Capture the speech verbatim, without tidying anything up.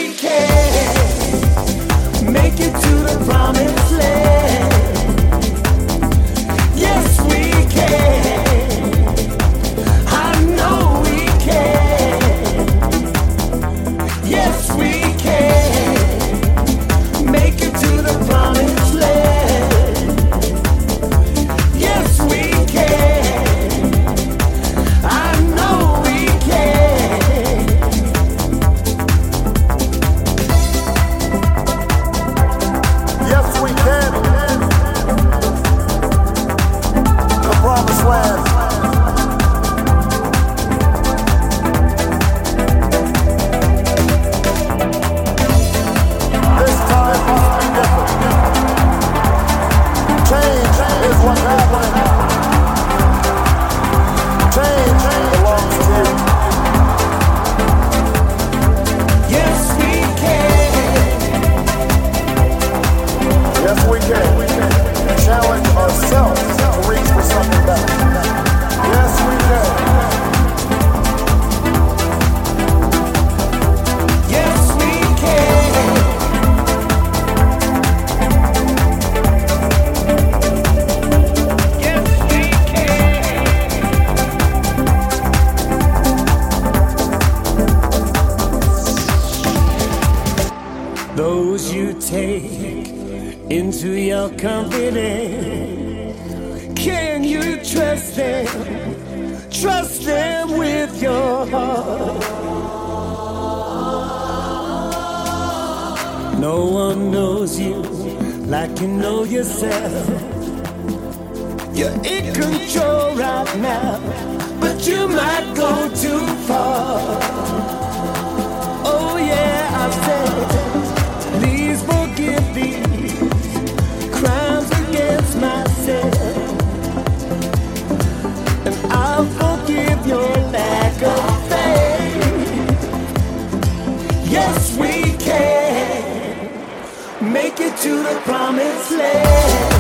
we can make it to the promised land. Yes, we can. I know we can. Yes, we can make it to the promised land. Yes, we can. I know we can. Yes, we can. The promised land. This time must be different. Change is what's happening. Change belongs to you. Yes, we can. Yes, we can. Challenge ourselves to reach for something better. Yes, we can. Yes, we can. Yes, we can. Those you take into your confidence, can you trust them? Trust them with your heart. No one knows you like you know yourself. You're in control right now, but you might go too far. Oh yeah, I said, please forgive these crimes against myself, and I'll forgive your lack of faith. Yes, we can make it to the promised land.